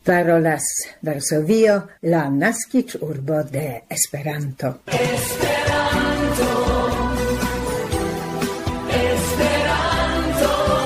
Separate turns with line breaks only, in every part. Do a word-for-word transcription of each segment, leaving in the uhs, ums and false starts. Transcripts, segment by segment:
Parolas Varsovio, la naskiĝurbo de Esperanto.
Esperanto, Esperanto,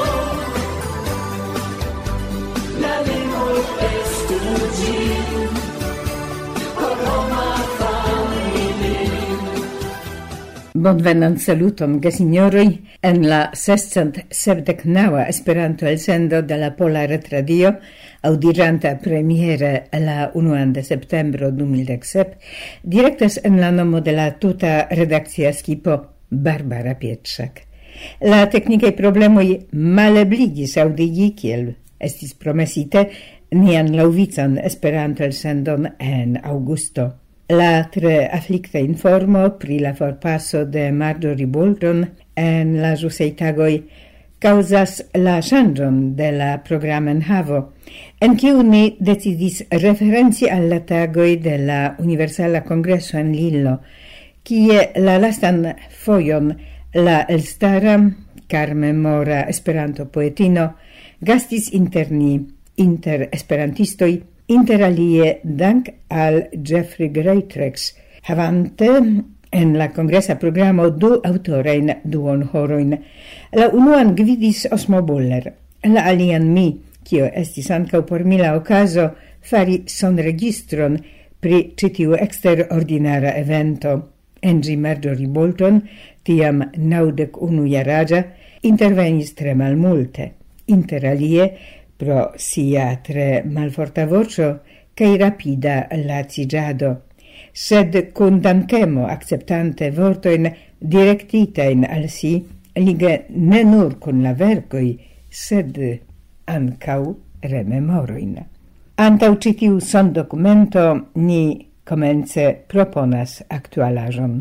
la lingvo estu ĝi por homa familio.
Bonvenan saluton, gesignoroj, en la sescent sepdek naŭa Esperanto elsendo de la Pola Retradio, audiranta premiere la unuan de septembro du mil dek sep, direktas en la nomo de la tuta redakcia skipo Barbara Pietrzak. La teknikaj problemoj malebligis aŭdigi, kiel estis promesite, nian laŭvican Esperanto-elsendon en aŭgusto. La tre aflikta informo pri la forpaso de Marjorie Boulton en la ĵusaj tagoj causas la ŝanĝon de la programenhavo, en kiu ni decidis referenci al la tagoj de la Universala Kongreso en Lillo, kie la lastan fojon la elstara karmemora Esperanto-poetino gastis inter ni, inter esperantistoj, inter alie dank al Jeffrey Greatrex, havante en la kongresa programo du autorojn duonhorojn. La unuan gvidis Osmo Buller, la alian mi, kio estis ankaŭ por mi la okazo fari sonregistron pri ĉi tiu eksterordinara evento. En ĝi Marjorie Boulton, tiam naŭdek unu jaraĝa, intervenis tre malmulte, inter alie pro sia tre malforta voĉo kaj rapida laciĝado, sed kun dankemo akceptante vortojn direktitajn al si, lige ne nur kun la verkoj, sed ankaŭ rememorojn. Antaŭ ĉi tiu sondokumento ni komence proponas aktualaĵon.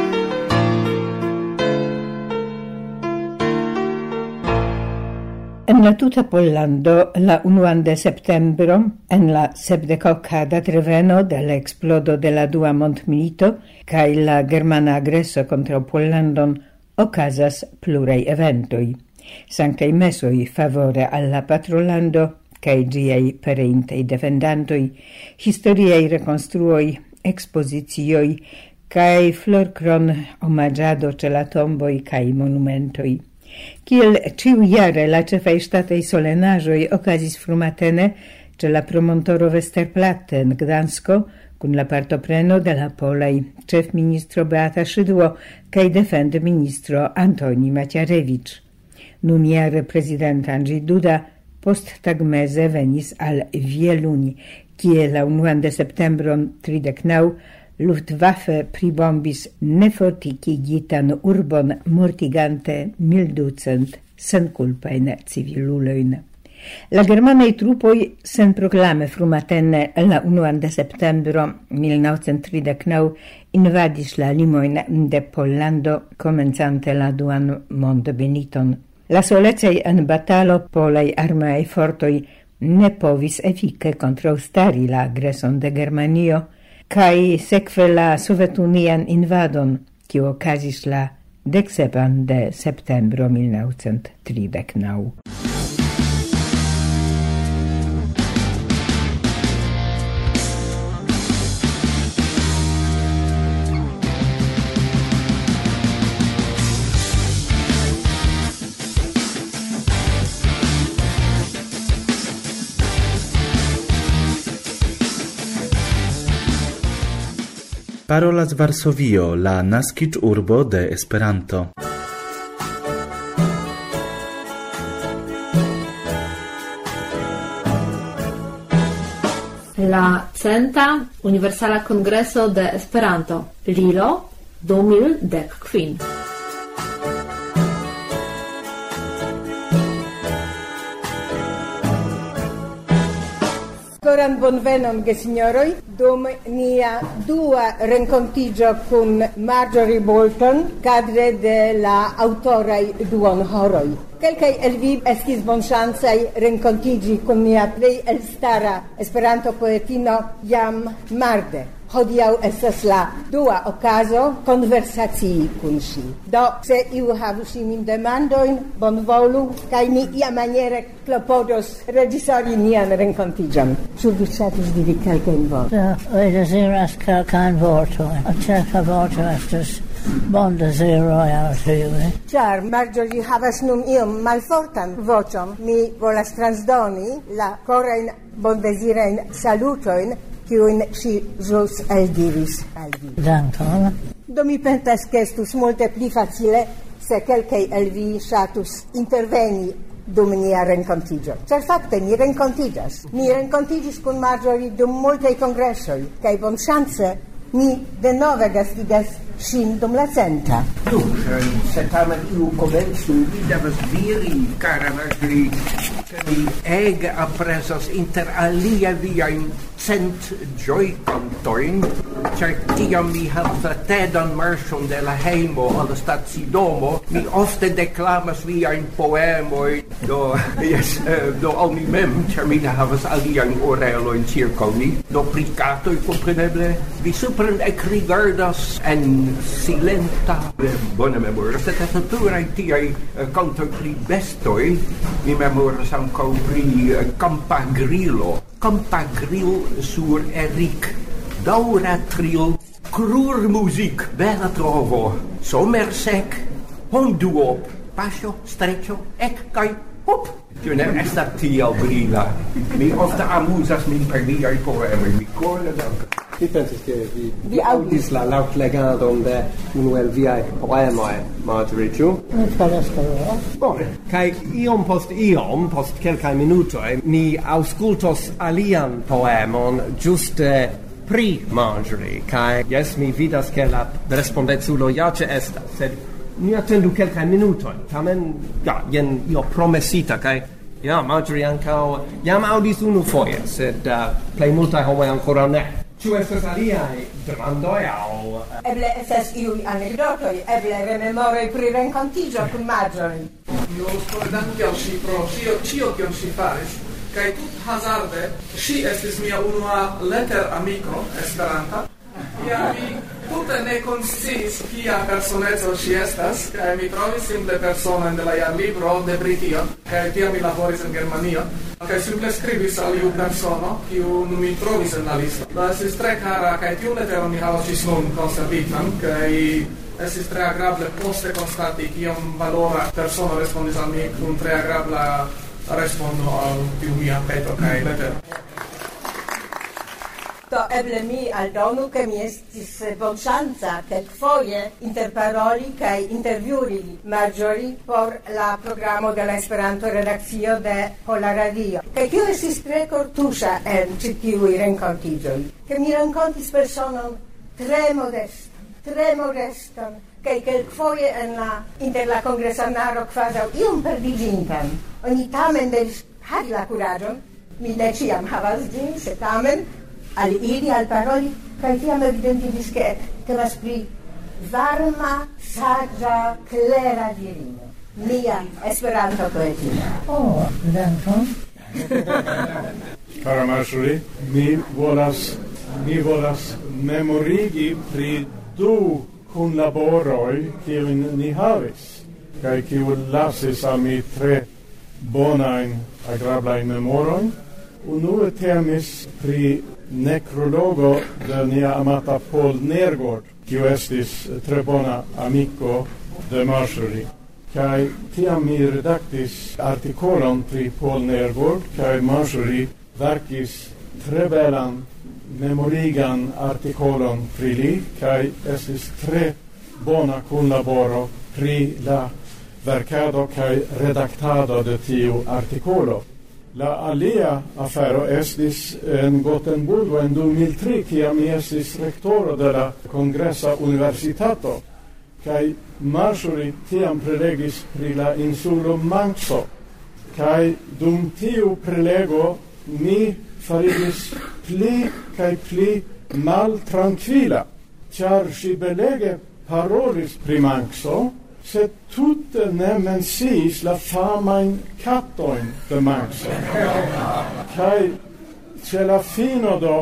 En la tuta Pollando, la unuan de septembro, en la sepdekoka datreveno de la eksplodo de la dua mondmilito kaj la germana agreso kontraŭ Pollandon, okazas pluraj eventoj. Sanktaj mesoj favore al la patrolando kaj ĝiaj pereintaj defendantoj, historiaj rekonstruoj, ekspozicioj kaj florkron omaĝado ĉe la tomboj kaj monumentoj. Kiel ĉiujare la ĉefaj ŝtataj solenaĵoj okazis frumatene ĉe la promontoro Westerplatte en Gdansko, kun la partopreno de la polaj ĉefministro Beata Szydło kaj defendministro Antoni Macierewicz. Nunjare prezident Andrzej Duda posttagmeze venis al Wieluń, kie la unuan de septembro tridek naŭ Luftwaffe pribombis nefortikigitan urbon mortigante mil ducent senkulpajn civilulojn. La germanaj trupoj senproklame frumatene la unuan de septembro mil naŭcent tridek naŭ invadis la limojn de Pollando komencante la duan mondmiliton. La solecaj en batalo polaj armeaj fortoj ne povis efike kontraŭstari la agreson de Germanio, kaj sekve la Sovetunian invadon, kiu okazis la deksepan de septembro mil naŭcent tridek naŭ.
Parolas Varsovio, la naskiĝurbo de Esperanto.
La centa Universala Kongreso de Esperanto, Lillo, du mil dek kvin.
Koran bonvenon, gesignoroj, dum nia dua renkontiĝo kun Marjorie Boulton kadre de la aŭtoraj duonhoroj. Kelkaj el vi estis bonŝancaj renkontiĝi kun nia plej elstara Esperanto-poetino jam marde.
hodiaŭ estas la dua okazo konversacii kun ŝi. Do, se iu havus imin demandojn, bonvolu, kaj mi iamaniere klopodos reĝisori nian renkontiĝon. Ĉu vi ŝatus diri kelkajn vortojn?
Mi deziras kelkajn vortojn. Ĉefa vorto estas bondeziroj al ĉiuj.
Ĉar Marjorie havas nun iom malfortan voĉon, mi volas transdoni la korajn bondezirajn salutojn, kiujn ŝi ĵus eldiris al vi.
Dankon.
Do mi pensas ke estus multe pli facile se kelkaj el vi ŝatus interveni dum nia renkontiĝo. Ĉar fakte ni renkontiĝas. Mi renkontiĝis kun Marjorie dum multaj kongresoj, kaj bonŝance mi denove gastigas ŝin dum la centa.
Nu, se tamen iu komencu, vi devas diri, kara Marjorie, ke mi ege aprezas inter alia viajn cent ĝojkantojn, ĉar tiam mi havas tedan marŝon de la hejmo al la stacidomo, mi ofte deklamas viajn poemojn, do jes, do al mi mem, ĉar mi ne havas aliajn orelojn ĉirkaŭ mi, do pri katoj kompreneble, vi supren ekrigardas en silenta bona memoro. Sed estas pluraj tiaj kantoj pri bestoj, mi memoras ankaŭ pri Campagrilo. Campagril sur Eric. Daŭra tril, krurmusik, bela trovo, somersek, honduop, paŝo, streĉo, ek kaj hop. Tio ne estas tiel brila. Mi ofte amuzas min per liaj poemoj. Mi kore dankas.
Vi pensis che vi, vi audis la lautlegadon de unu el viai poemoi, Marjorie, ciu?
Mi faras vero.
Bone. Kai iom post iom, post kelkaj minutoj, ni aŭskultos alian poemon ĝuste pri Marjorie. Kai jes, mi vidas ke la respondeculo ja ĉeestas, sed ni atendu kelkaj minutoj. Tamen, ja, jen io promesita, kai ja, Marjorie ankaŭ jam aŭdis unu foje, sed uh, plej multaj homoj ankoraŭ ne. Ĉu estas aliaj demandoj aŭ
Eble estas iuj anekdotoj, eble rememoroj pri renkontiĝo kun Marjorie.
Io por danki al ŝi pro ĉio, ĉio kion ŝi faris, kaj tut hazarde ŝi estis mia unua leteramiko esperanta. Ja mi tute ne konsciis kia personeco ŝi estas, kaj mi trovis simple personon de la jarlibro de Britio, kaj tiam mi laboris en Germanio, kaj simple skribis al iu persono, kiu mi trovis en la listo. Do estis tre kara, kaj tiu letero mi havas ĝis nun konservitan, kaj estis tre agrable poste konstati kiom valora persono respondis al mi kun tre agrabla respondo al tiu mia peto kaj letero.
Do eble mi aldonu ke mi estis bonŝanca kelkfoje interparoli kaj intervjui Marjorie por la programo de la Esperanto-redakcio de Pola Radio. Kaj kio estis tre kortuŝa en ĉi tiuj renkontiĝoj, ke mi renkontis personon tre modestan, tre modestan, kaj kelkfoje en la inter la kongresanaro kvazaŭ iom perdiĝintan. Oni tamen devis havi la kuraĝon, mi ne ĉiam havas ĝin, sed tamen al iri, al paroli, kaj tiam evidentiĝis ke temas pri varma, saĝa, klera virino. Mia Esperanto-poetino.
Oh, dankon.
Cara Marjorie, mi volas, mi volas memorigi pri du kunlaboroj, kiujn ni havis, kaj kiuj lasis al mi tre bonajn, agrablajn memorojn. Unue temis pri necrologo de nia amata Paul Nergård, kiu estis tre bona amiko de Marjorie. Kai tiam mi redaktis artikolon pri Paul Nergård, kai Marjorie verkis tre belan memorigan artikolon pri li, kai estis tre bona kunlaboro pri la verkado kai redaktado de tiu artikolo. La alia afero estis en Gotemburgo en du mil tri, kiam mi estis rektoro de la Kongresa Universitato, kaj Marjorie tiam prelegis pri la insulo Manso, kaj dum tiu prelego mi fariĝis pli kaj pli maltrankvila, ĉar ŝi belege parolis pri Manso, sed tute ne menciis la famajn katojn de Manso. Kaj ĉe la fino do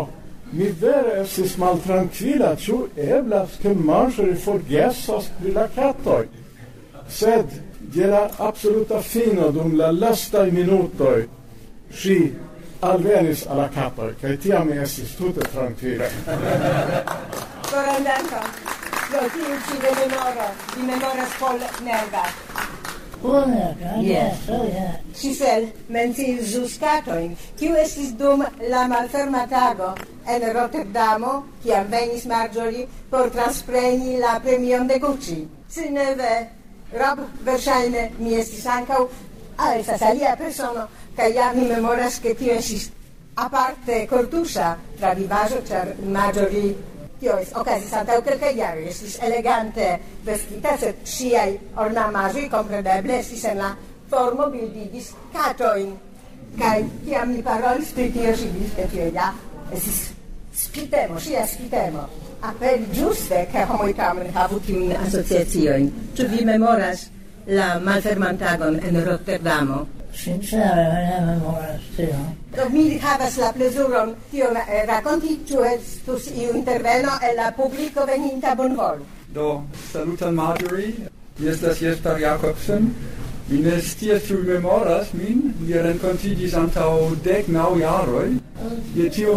Mi vere estis maltrankvila, ĉu eblas ke Marjorie forgesas pri la katoj. Sed je la absoluta fino dum la lastaj minutoj ŝi alvenis al la katoj, kaj tiam mi estis tute trankvila.
Koran dankon. Do tiu ĉi rememoro, vi memoras Paul Nergat.
Paul Nergat, yes, oh yeah.
Giselle menciis ĵus katojn, kiu estis dum la malferma tago en Rotterdamo, kiam venis Marjorie por transpreni la premion de Gucci. Sineve, Rob verŝajne mi estis ankaŭ, ah, estas alia persono, kaj ja mi memoras ke tio estis aparte kortuŝa travivaĵo, ĉar Marjorie tio okazis antaŭ kelkaj jaroj, estis elegante vestita, sed ŝiaj ornamaĵoj kompreneble estis en la formo bildigis katojn. Kaj kiam mi parolis pri tio, ŝi diris, ke tio ja estis spitemo, ŝia spitemo. Aperi ĝuste, ke homoj tamen havu tiujn asociaciojn. Ĉu vi memoras la malfermantagon en Rotterdamo?
Sincere, ne memoras tio.
Do mi havas la plezuron tion eh, rakonti, ĉu estus iu interveno el la publiko veninta bonvolu.
Do, saluton Marjorie, mi estas Jesper Jakobsen. Mi ne scias, ĉu vi memoras min, mi renkontiĝis antaŭ dek naŭ jaroj. Je tiu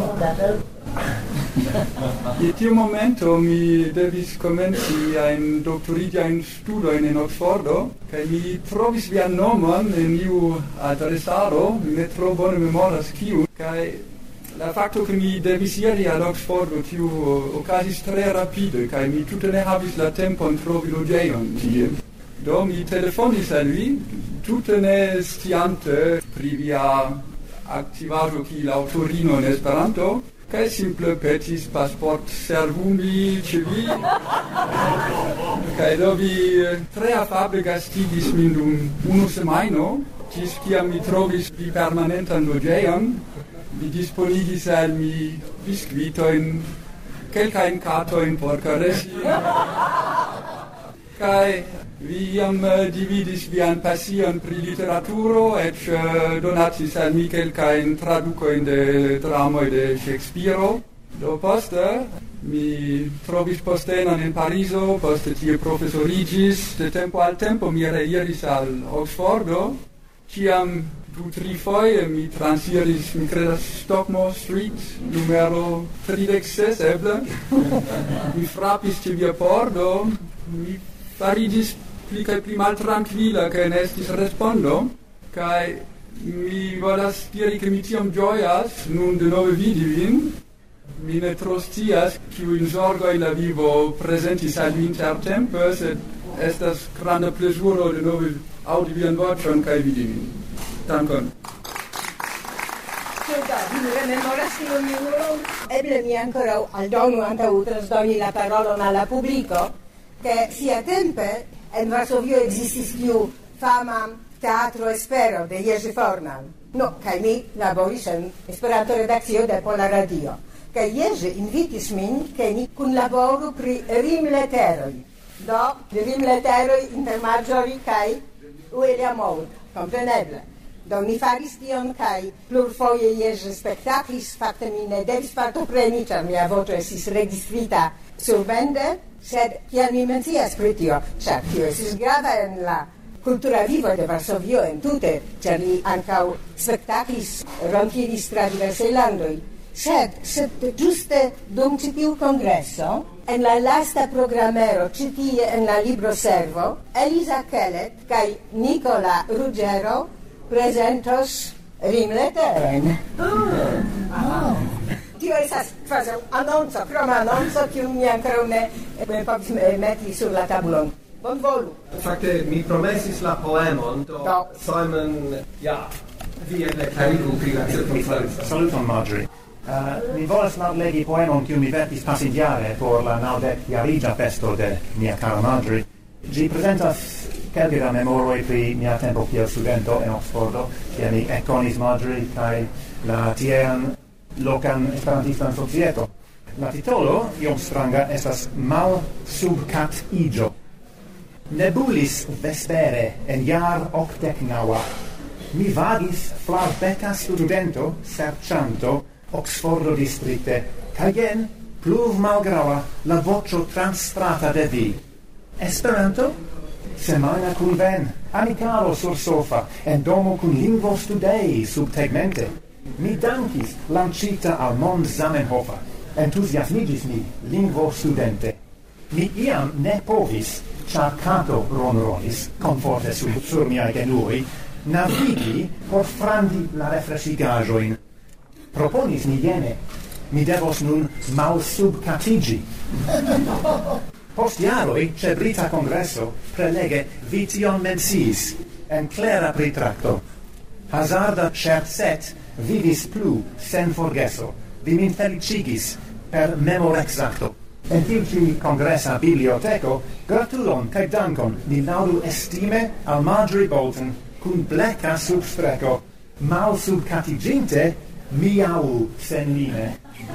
Je tiu momento mi devis komenci miajn doktoriĝajn studojn en Oksfordo, kaj mi trovis vian nomon en iu adresaro, mi ne tro bone memoras kiu, kaj la fakto ke mi devis iri al Oksfordo tiu okazis tre rapide, kaj mi tute ne havis la tempon trovi loĝejon tie. Do mi telefonis al vi, tute ne sciante pri via aktivaĵo kiel aŭtorino en Esperanto, kaj simple petis pasport servumi ĉe vi. Kaj do vi tre afable gastigis min dum unu semajno, ĝis kiam mi trovis vi permanentan loĝejon. Vi disponigis al mi biskvitojn, kelkajn katojn por karesi. Kaj vi iam dividis vian pasion pri literaturo, eĉ donacis al mi kelkajn tradukojn de dramoj de Shakespeare. Do poste mi trovis postenon en Parizo, poste tie profesoriĝis. De tempo al tempo mi reiris al Oksfordo, kiam du trifoje mi transiris, mi kredas, Stockmore Street, numero tridek ses eble. Mi frapis ĉe via pordo, mi fariĝis pli kaj pli maltrankvila, kaj ne estis respondo, kaj mi volas diri, ke mi tiom ĝojas nun denove vidi vin. Mi ne tro scias, kiujn zorgojn la vivo prezentis al mi intertempe, sed estas granda plezuro denove aŭdi vian voĉon kaj vidi vin. Dankon.
Vi rememoras tiun juron? Eble mi ankoraŭ aldonu antaŭ transdoni la parolon al la publiko, che siatempe en Varsovio existis tiu fama teatro Espero de Jerzy Fornal. No, kaj mi laboris en Esperanto-redakcio de Pola Radio. Kaj Jerzy invitis min, ke ni kunlaboru pri rimleteroj. Do, rimleteroj inter Marjorie kaj William Mould, kompreneble. Do mi faris tion, kaj plurfoje Jerzy spektaklis, fakte mi ne devis partopreni, ĉar mia voĉo estis registrita surbende, sed kiam mi mencias pri tio, ĉar tio estis grava en la kultura vivo de Varsovio entute, ĉar li ankaŭ spektaklis, rontiris tra diversaj landoj. Sed, sed ĝuste dum ĉi tiu kongreso, en la lasta programero ĉi tie en la libroservo, Eliza Kellet kaj Nicola Ruggero prezentos rimleterojn. Tio estas kvazaŭ anonco, krom anonco, kiun mi ankoraŭ ne povis meti sur la tablon. Bonvolu.
Fakte, mi promesis la poemon, do, do. Simon, ja, vi eble klarigu pri la cirkonstanco.
Saluton, Marjorie. Uh, mi volas legi poemon kiun mi verkis pasinjare por la naŭdek-jariĝa festo de mia kara Marjorie. Ĝi prezentas kelke da memoroj pri mia tempo kiel studento en Oksfordo, kie mi ekkonis Marjorie kaj la tiean lokan esperantistan societo. La titolo, iom stranga, estas Mal sub cat igio. Nebulis vespere en jar okdek naŭa. Mi vagis flavbeka studento serĉanto Oksfordo distrikte Kai gen, pluv malgraua la vocio transtrata de vi. Esperanto? Semana cum ven, amicalo sur sofa, en domo cum lingvo studei subtegmente. Mi dankis lancita al mond Zamenhofa, entusiasmigis mi lingvo studente. Mi iam ne povis, char canto ronronis, conforte sur, sur miai genui, navigi por frandi la refrescigajoin. Proponis mi jene, mi devos nun mal subcatigi. Post jaroi, ce Brita Congresso, prelege vition mensis, en clera pritracto. Hazarda scherzet vivis plu sen forgeso, vi min felicigis per memor exacto. En tiu ci congressa biblioteco, gratulon cae dankon ni laudu estime al Marjorie Bolton, cun bleca substreco, mal subcatiginte, miau sen line.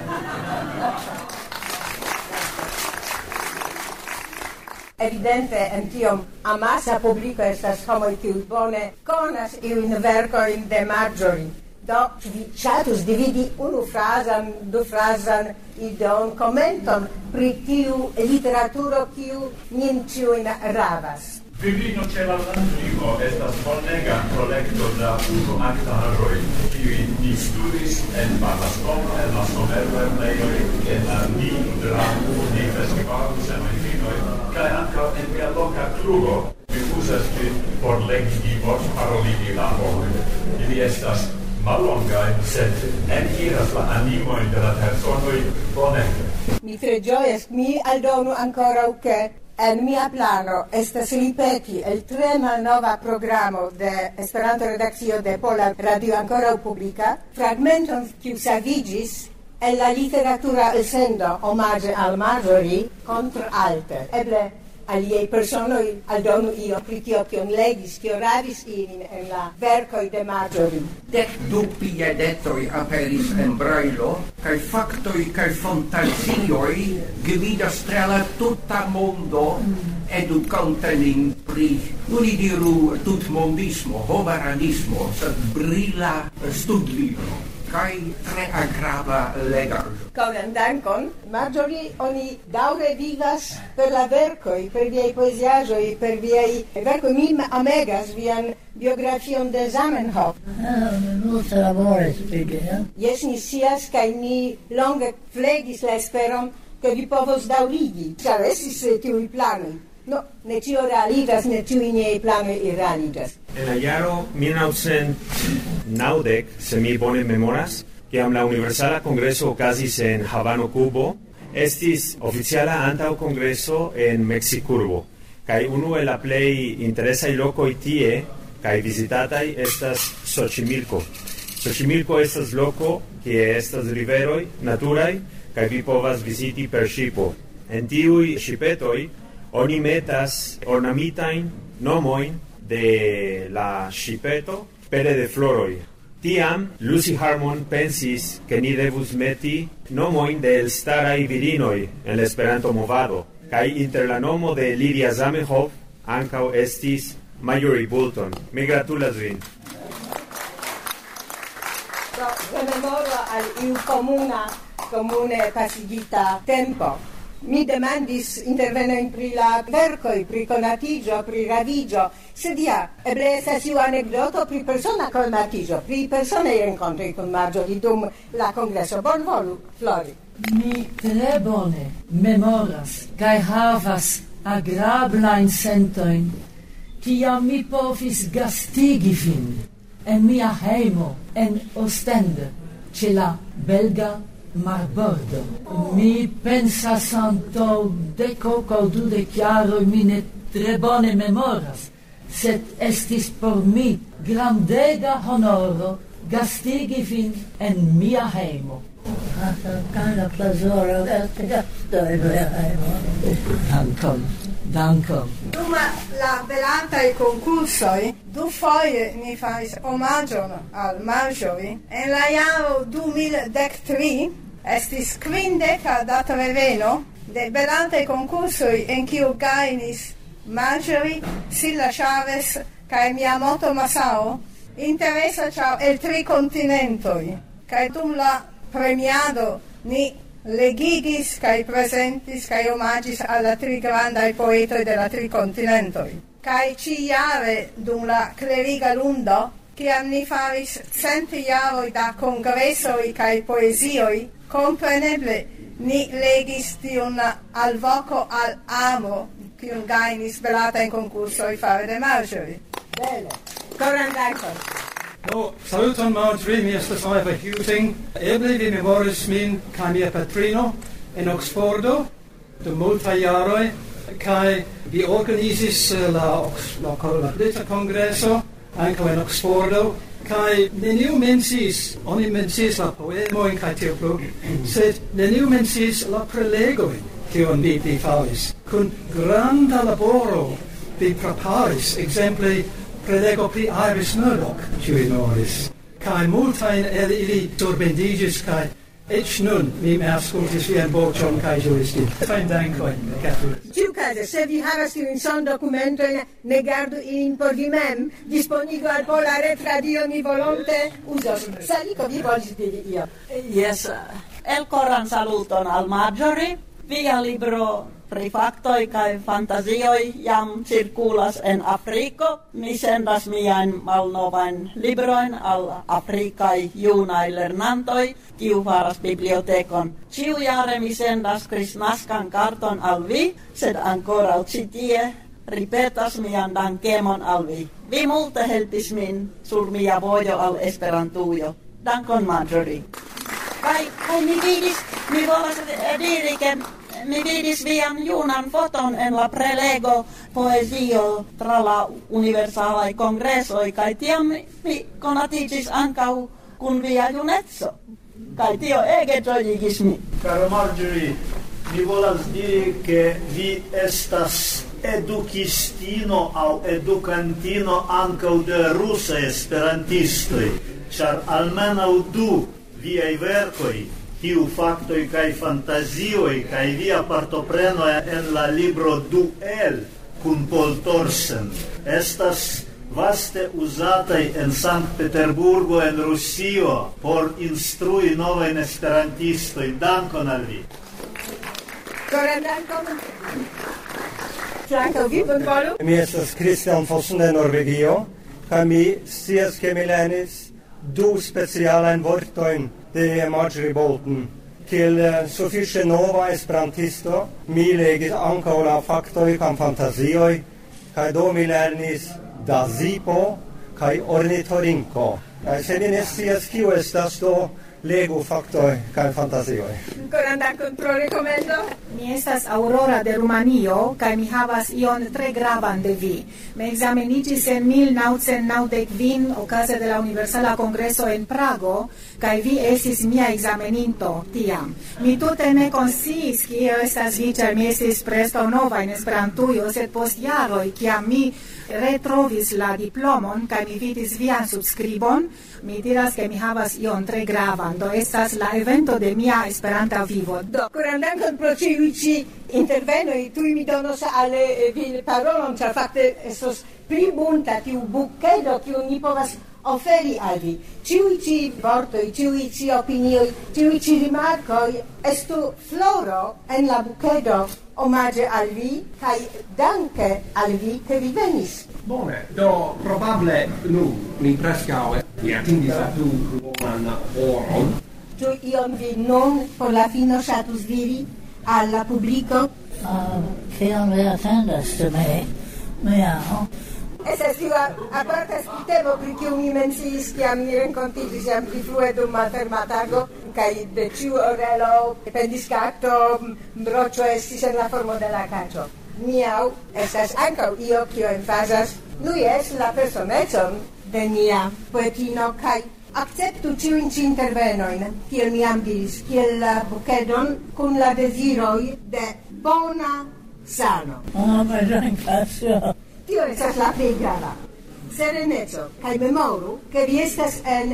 Evidente en tiom amasa publico estas homoi kiu bone konas iun verkoin de Marjorie. Do, vi ŝatus dividi unu frazan, du frazan ideon, komenton pri tiu literaturo kiu nin ĉiujn ravas.
Vivino ce la Landligo estas bonega kolekto da unuaktaroj, kiuj ni studis en Barlaskono, en la somerlernejoj, en la ni dramu, ni festivalu, semajfinoj, kaj ankaŭ en mia loka klubo mi uzas ĝin por legi por paroligi la homojn. Ili estas mallongaj, sed eniras la animojn de la personoj bonege.
Mi tre ĝojas, mi aldonu ankoraŭ ke en mia plano estas ripeti el tre malnova programo de Esperanto-redakcio de Pola Radio Ankoraŭ Publika, fragmenton kiu saviĝis en la literatura elsendo omaĝe al Marjorie kontraŭ alte. Eble aliaj personoj aldonu io pri tio kion legis, kio ravis ilin en la verkoj de Marjorie.
Dek du piedetoj aperis en brajlo, kaj faktoj kaj fantazioj gvidas tra la tuta mondo, edukante nin pri, oni diru, tutmondismo, homaranismo, sed brila studlibro, kaj tre agrabla legaĵo.
Koran dankon, Marjorie, oni daŭre vivas per la verkoj, per viaj poeziaĵoj, per viaj verkoj. Mi amegas vian biografion de Zamenhof.
Ah, multe laboris pri tio.
Jes, ni scias, kaj ni longe flegis la esperon ke vi povos daŭrigi, ĉar estis tiuj planoj. No, ne ĉio realiĝas, ne ĉiuj niaj planoj realiĝas.
En la jaro mil novecent naŭdek, se mi bone memoras, kiam la Universala Kongreso okazis en Havano, Kubo, estis oficiala antaŭkongreso en Meksikurbo. Kaj unu el la plej interesaj lokoj tie kaj vizitataj estas Xochimilco. Xochimilco estas loko kie estas riveroj naturaj kaj vi povas viziti per ŝipo. En tiuj ŝipetoj oni metas ornamitajn nomojn de la ŝipeto pere de floroj. Tiam Lucy Harmon pensis ke ni devus meti nomojn de elstaraj virinoj en la Esperanto-movado, kaj inter la nomo de Lydia Zamenhof ankaŭ estis Marjorie Bolton. Mi gratulas vin.
Do, rememoro al iu komuna, komune pasigita tempo. Mi demandis intervenojn pri la verkoj, pri konatiĝo, pri raviĝo, sed ja, eble estas iu anekdoto pri persona konatiĝo, pri personaj renkontroj kun Marjorie dum la kongreso. Bonvolu, Flori.
Mi tre bone memoras kaj havas agrablajn sentojn, kiam mi povis gastigi vin en mia hejmo en Ostende, ĉe la belga marbordo. Mi pensas antaŭ dekok aŭ dudek jaroj, mi ne tre bone memoras, sed estis por mi grandega honoro gastigi vin en mia hejmo.
Granda plezuro esti gasto en mia hejmo.
Dankon, dankon.
Dum la belantaj konkursoj du foje ni faris omaĝon al Marjorie. En la jaro du mil dek tri estis kvindeka datreveno de belantaj konkursoj en kiu gajnis Marjorie, Silla Chavez kaj Miyamoto Masao. Interesa ĉar el tri kontinentoj. Kaj dum la premiado ni legigis kai presentis kai omagis alla tri grandai poetoi de la tri continentoi. Kai ci jare dum la cleriga lundo, ciam ni faris cent jaroi da congressoi kai poesioi, compreneble ni legis tiun alvoco al amo, cium gainis belata in concursoi fare de Marjorie.
Bene. Coran dankon.
No, saluton Marjorie, mi estas Ivor Husing. Eble vi memoris min kaj mia patrino en Oxfordo dum multaj jaroj, kaj vi organizis uh, la, la Colorita Congreso ankaŭ en Oxfordo, kaj neniu menciis, oni menciis la poemojn kaj tio plu, sed neniu menciis la prelegojn kiun vi, vi faris. Kun granda laboro vi preparis, ekzemple prelego pri Iris Murdoch, ciu memoris. Kai multain el ili surbendigis, kai ec nun mi me ascoltis vian vocon kai juisti. Fein dankoin, Catherine.
Ciu case, se vi havas tiun son documentoin, ne gardu ilin por vi mem, disponigo al Pola Retradio mi volonte usos. Salico, vi volis diri io?
Yes, el coran saluton al Marjorie, via libro pri faktoi kai fantasioi jam circulas en Afriko. Mi sendas mian malnovain libroin al Afrikai junai lernantoi, kiu faras bibliotekon. Ciu jare mi sendas kristnaskan karton al vi, sed ancora ci tie ripetas mian dankemon al vi. Vi multe helpis min sur mia vojo al Esperantujo. Dankon Marjorie. Kai, kai mi vidis, mi volas diri ke mi vidis vian junan foton en la prelego poesio tra la universalai congressoi, kai tiam mi conaticis ancau kun via junezzo. Kai tio ege gioigis mi.
Caro Marjorie, mi volas diri che vi estas edukistino au educantino ancau de russa esperantistoi, char almenau du viai vercoi, tiu factoi cae fantasioi cae via partopreno en la libro Duel cun Paul Thorsen estas vaste usatai en Sankt Peterburgo en Russio por instrui novain esperantistoi. Dankon al vi.
Coran dankon. Franco, vi bon volu?
Mi estas Christian Fossen de Norvegio, ca mi scias che mi lernis du specialain vortoin de Marjorie Bolton. Kiel uh, suffice nova esperantisto, mi legis ancao la factoi cam fantasioi, cae do mi lernis da zipo, cae ornitorinco. Cae se mi ne scias kiu estas, do legu factoi cae fantasioi.
Coran dankon pro recomendo.
Mi estas Aurora de Rumanio, cae mi havas ion tre gravan de vi. Me examenigis en mil naŭcent naŭdek kvin okaze de la Universala Kongreso en Prago, cae vi estis mia exameninto tiam. Mi tute ne konsciis kio estas vi, ĉar mi estis presto nova en Esperantujo, sed post jaroj, kiam mi retrovis la diplomon, cae mi vidis vian subscribon, mi diras che mi havas ion tre gravan, do estas la evento de mia esperanta vivo.
Do, coran dankon pro ciui ci intervenoi, tui mi donos alle vi parolon, cer facte estos pli bunta tiu bucchedo, kiu ni povas oferi al vi. Ciui ci vortoi, ciui ci opinioi, ciui ci rimarcoi, estu floro en la bucchedo, omage al vi, kai danke al vi che vi venis.
Bone, do probable nu, mi prescau mi atingis la du duonan oron.
Ciu ion vi non por la fino shatus diri alla publico?
Uh, Kiam vi attendas to me, miau.
Esas tiu aparta spitemo pri kiu mi menciis, kiam mi renkontiĝis jam pli frue dum malfermatago, kaj de ĉiu orelo pendis kakto, broĉo estis en la formo de la kaĉo. Miau estas ankaŭ io kio emfazas, nu jes, la personecon de nia poetino, kaj akceptu ĉiujn ĉi intervenojn, kiel mi jam diris, kiel la bukedon kun la deziroj de bona sano.
Oh, ma dankas.
Tio estas la plej grava. Sereneco, kaj memoru, ke vi estas en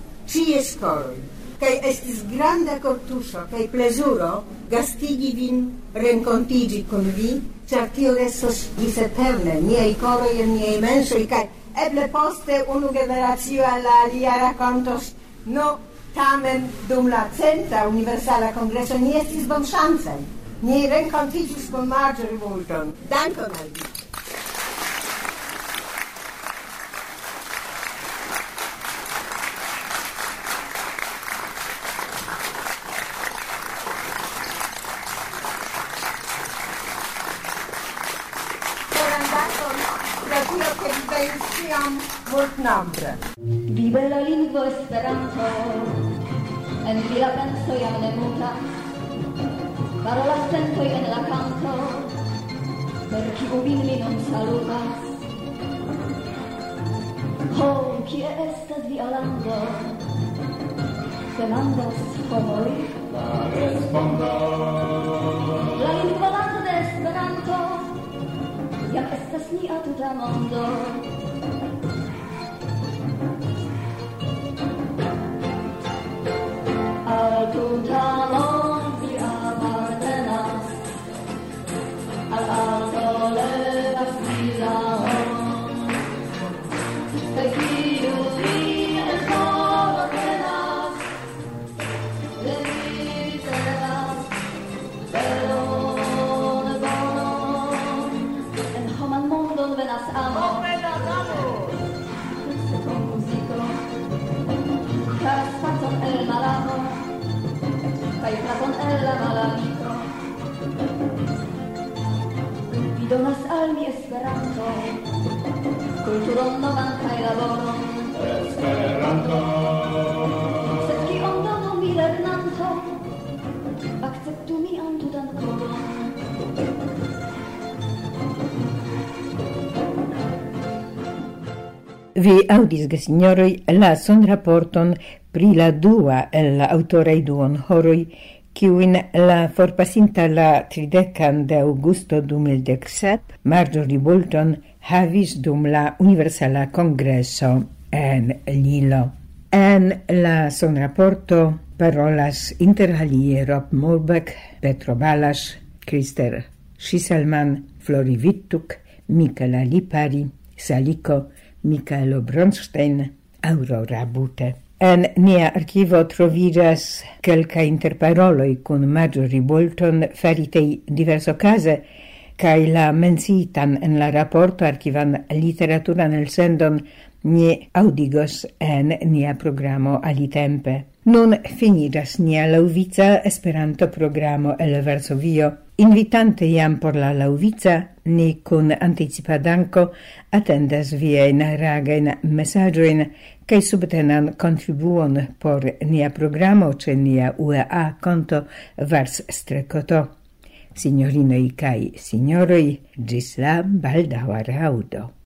ĉies koroj, kaj estis granda kortuŝo kaj plezuro gastigi vin, renkontiĝi kun vi, ĉar tio restos ĝiseterne, niaj koroj en niaj mensoj, kaj eble poste unu generacio al la alia rakontos, no, Tamen dum la centa Universala Congresso ni estis bonŝancaj. Ni renkontiĝis kun Marjorie Boulton. Dankon al vi. Multnombre.
Vive la lingvo Esperanto, en via penso jam ne mutas, parolas sentoj en la kanto, per kiu vin mi nun salutas. Ho, kie estas via lando? Demandas homoj. La respondo. La lingvo lando de Esperanto, jam estas nia tuta mondo. Al tuta mondi apartenas, al alto levas vizaon, kaj kiu vin fortenas, de vi ricevas belon bonon. En homan mondon venas amo, con muziko, karas pacon el malamo, kaj frapon el la malamiko. Vi donas al mi Esperanto, kulturon novan kaj laboron. Esperanto. Sed kion donu mi lernanto, akceptu mian tutan koron.
Vi audis, gesignoroj, la sonraporton pri la dua el la autoraj duonhoroj, kiujn la forpasinta la tridekan de aŭgusto du mil dek sep Marjorie Boulton havis dum la Universala Kongreso en Lilo. En la sonraporto parolas inter alie Rob Mulbeck, Petro Balas, Krister Schisselman, Flori Wittuk, Michaela Lipari, Saliko, Michaelo Bronstein, Aurora Bute. En nia archivo trovigas kelka interparoloi kun Marjorie Boulton faritei diverso case, kai la menciitan en la rapporto archivan literaturan elsendon ni audigos en nia programo alitempe. Nun finiras nia laŭvica Esperanto programo el Varsovio. Invitante jam por la laŭvica, ni kun anticipa danko atendas viajn ragajn mesaĝojn kaj subtenan kontribuon por nia programo ĉe nia U E A konto Vars Strekoto. Signorinoj kaj signoroj, ĝis la baldaŭa raŭdo.